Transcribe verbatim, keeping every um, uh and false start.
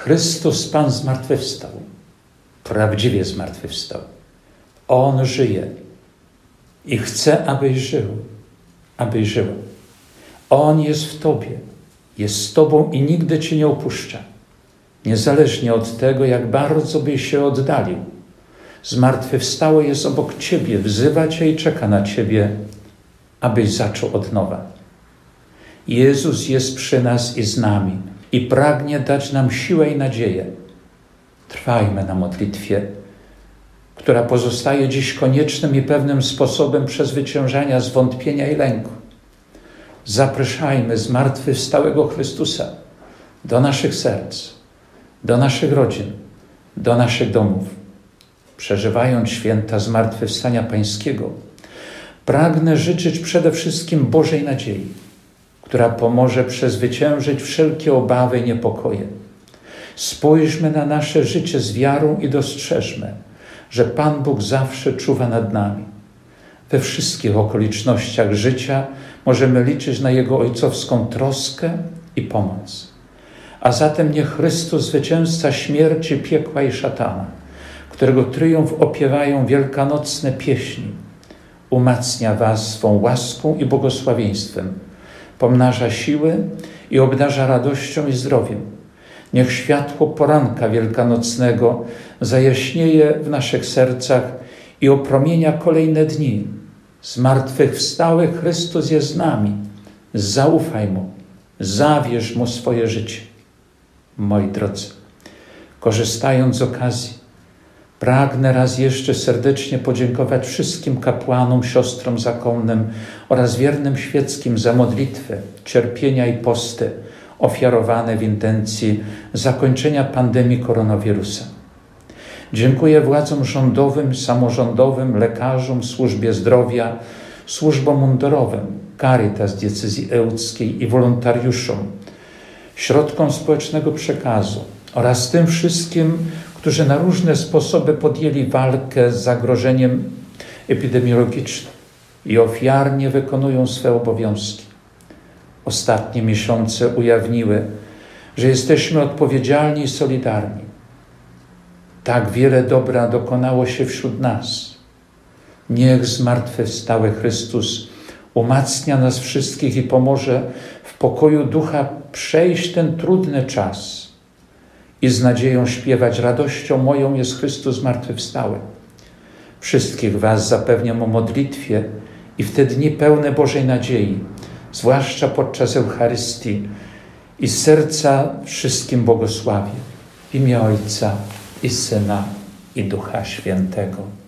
Chrystus Pan zmartwychwstał, prawdziwie zmartwychwstał. On żyje i chce, abyś żył, abyś żyła. On jest w Tobie, jest z Tobą i nigdy Cię nie opuszcza. Niezależnie od tego, jak bardzo byś się oddalił. Zmartwychwstały jest obok Ciebie, wzywa Cię i czeka na Ciebie, abyś zaczął od nowa. Jezus jest przy nas i z nami i pragnie dać nam siłę i nadzieję. Trwajmy na modlitwie, która pozostaje dziś koniecznym i pewnym sposobem przezwyciężania zwątpienia i lęku. Zapraszajmy zmartwychwstałego Chrystusa do naszych serc, do naszych rodzin, do naszych domów. Przeżywając święta zmartwychwstania Pańskiego, pragnę życzyć przede wszystkim Bożej nadziei, która pomoże przezwyciężyć wszelkie obawy i niepokoje. Spójrzmy na nasze życie z wiarą i dostrzeżmy, że Pan Bóg zawsze czuwa nad nami. We wszystkich okolicznościach życia możemy liczyć na Jego ojcowską troskę i pomoc. A zatem niech Chrystus, zwycięzca śmierci, piekła i szatana, którego tryumf opiewają wielkanocne pieśni, umacnia was swą łaską i błogosławieństwem, pomnaża siły i obdarza radością i zdrowiem. Niech światło poranka wielkanocnego zajaśnieje w naszych sercach i opromienia kolejne dni. Zmartwychwstały Chrystus jest z nami. Zaufaj Mu, zawierz Mu swoje życie. Moi drodzy, korzystając z okazji, pragnę raz jeszcze serdecznie podziękować wszystkim kapłanom, siostrom zakonnym oraz wiernym świeckim za modlitwę, cierpienia i posty ofiarowane w intencji zakończenia pandemii koronawirusa. Dziękuję władzom rządowym, samorządowym, lekarzom, służbie zdrowia, służbom mundurowym, Caritas diecezji ełckiej i wolontariuszom, środkom społecznego przekazu oraz tym wszystkim, którzy na różne sposoby podjęli walkę z zagrożeniem epidemiologicznym i ofiarnie wykonują swe obowiązki. Ostatnie miesiące ujawniły, że jesteśmy odpowiedzialni i solidarni. Tak wiele dobra dokonało się wśród nas. Niech zmartwychwstały Chrystus umacnia nas wszystkich i pomoże w pokoju ducha przejść ten trudny czas i z nadzieją śpiewać: radością moją jest Chrystus zmartwychwstały. Wszystkich was zapewniam o modlitwie i w te dni pełne Bożej nadziei, zwłaszcza podczas Eucharystii, i z serca wszystkim błogosławię w imię Ojca i Syna i Ducha Świętego.